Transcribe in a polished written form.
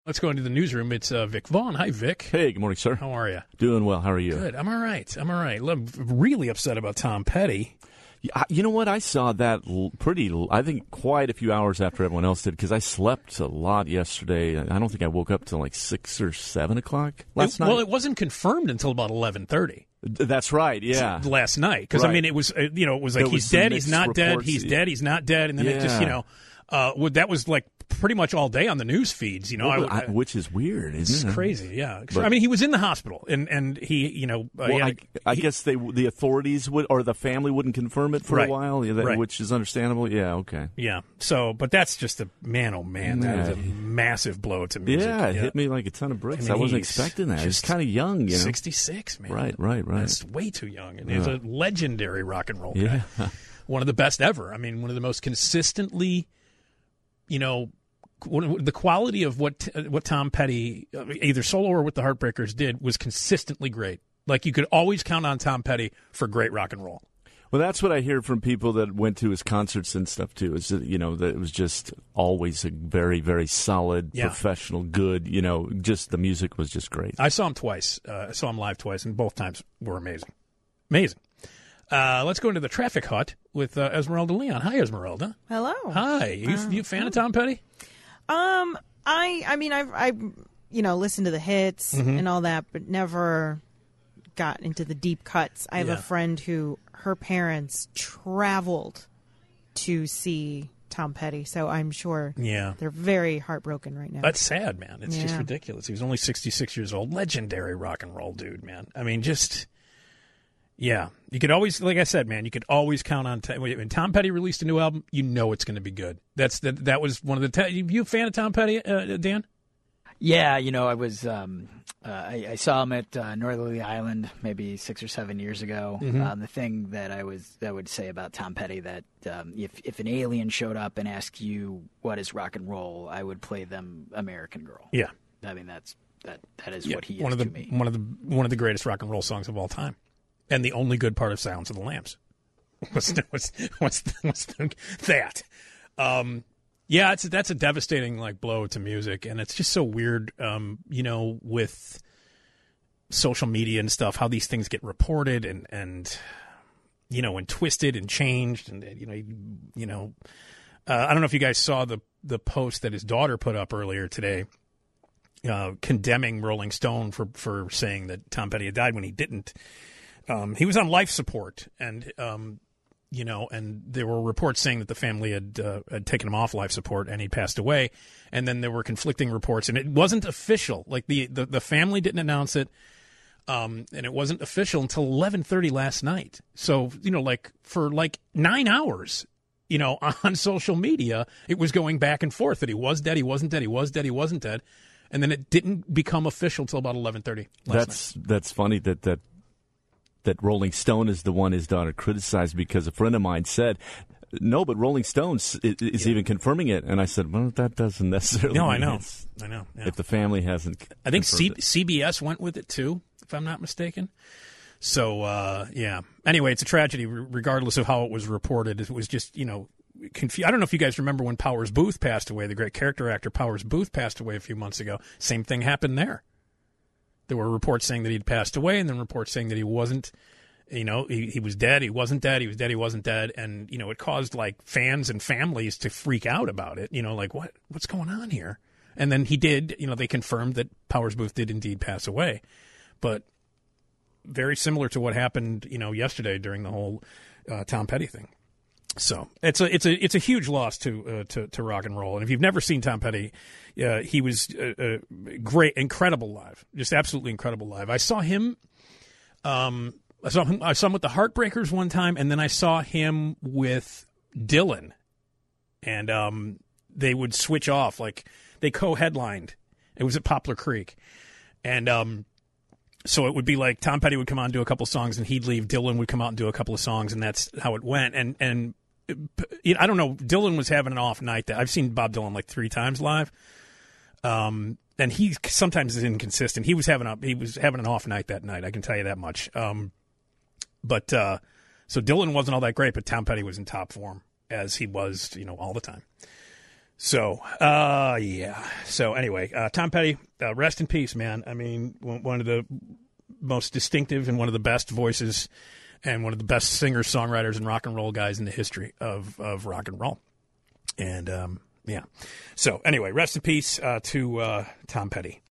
Let's go into the newsroom. It's Vic Vaughn. Hi, Vic. Hey, good morning, sir. How are you? Doing well. How are you? Good. I'm all right. I'm really upset about Tom Petty. You know what? I saw that I think quite a few hours after everyone else did, because I slept a lot yesterday. I don't think I woke up till like 6 or 7 o'clock last night. Well, it wasn't confirmed until about 11:30. That's right, yeah. Last night. Because, right. I mean, it was, it was like, he's dead, he's not dead, he's dead, he's not dead. And then it just, that was like pretty much all day on the news feeds, which is weird, isn't it? It's crazy, yeah. But, I mean, he was in the hospital, and he, I guess the authorities would, or the family wouldn't confirm it for a while, which is understandable. Yeah, okay. Yeah. So, but that's just man, oh man, that is a massive blow to music. Yeah, it hit me like a ton of bricks. I wasn't expecting that. He's kind of young, 66, man. Right. That's way too young. And he's a legendary rock and roll guy. One of the best ever. I mean, one of the most consistently, the quality of what Tom Petty, either solo or with the Heartbreakers, did was consistently great. Like, you could always count on Tom Petty for great rock and roll. Well, that's what I hear from people that went to his concerts and stuff too. Is that that it was just always a very, very solid, professional, good. Just the music was just great. I saw him twice. I saw him live twice, and both times were amazing. Amazing. Let's go into the traffic hut with Esmeralda Leon. Hi, Esmeralda. Hello. Hi. You a fan of Tom Petty? I mean, I've listened to the hits and all that, but never got into the deep cuts. I have a friend who her parents traveled to see Tom Petty, so I'm sure they're very heartbroken right now. That's sad, man. It's just ridiculous. He was only 66 years old. Legendary rock and roll dude, man. I mean, just... Yeah, you could always, like I said, man, you could always count on when Tom Petty released a new album, it's going to be good. That was one of the. You a fan of Tom Petty, Dan? Yeah, I was. I saw him at Northerly Island maybe 6 or 7 years ago. The thing that I would say about Tom Petty, that if an alien showed up and asked you what is rock and roll, I would play them American Girl. Yeah, I mean that is what he is to me. One of the greatest rock and roll songs of all time. And the only good part of Silence of the Lambs. What's that? That's a devastating blow to music, and it's just so weird, with social media and stuff, how these things get reported and twisted and changed, and I don't know if you guys saw the post that his daughter put up earlier today, condemning Rolling Stone for saying that Tom Petty had died when he didn't. He was on life support, and and there were reports saying that the family had taken him off life support and he passed away, and then there were conflicting reports, and it wasn't official. Like the family didn't announce it, and it wasn't official until 11:30 last night. So for 9 hours, on social media, it was going back and forth that he was dead, he wasn't dead, he was dead, he wasn't dead, and then it didn't become official till about 11:30 last night. That's funny that Rolling Stone is the one his daughter criticized, because a friend of mine said, no, but Rolling Stone is even confirming it. And I said, well, that doesn't necessarily mean I know. Yeah. If the family hasn't I think CBS went with it, too, if I'm not mistaken. So, Anyway, it's a tragedy, regardless of how it was reported. It was just, I don't know if you guys remember when Powers Booth passed away, the great character actor Powers Booth passed away a few months ago. Same thing happened there. There were reports saying that he'd passed away, and then reports saying that he wasn't, he was dead, he wasn't dead, he was dead, he wasn't dead. And, it caused fans and families to freak out about it. What's going on here? And then he did, they confirmed that Powers Booth did indeed pass away. But very similar to what happened, yesterday during the whole Tom Petty thing. So it's a huge loss to rock and roll. And if you've never seen Tom Petty, he was great, incredible live, just absolutely incredible live. I saw him. I saw him with the Heartbreakers one time, and then I saw him with Dylan, and they would switch off, they co-headlined. It was at Poplar Creek, and so it would be Tom Petty would come out and do a couple songs, and he'd leave. Dylan would come out and do a couple of songs, and that's how it went. And I don't know. Dylan was having an off night. I've seen Bob Dylan 3 times live, and he sometimes is inconsistent. He was having an off night that night. I can tell you that much. But so Dylan wasn't all that great, but Tom Petty was in top form, as he was, all the time. So, yeah. So anyway, Tom Petty, rest in peace, man. I mean, one of the most distinctive and one of the best voices and one of the best singers, songwriters, and rock and roll guys in the history of rock and roll. And, yeah. So anyway, rest in peace to Tom Petty.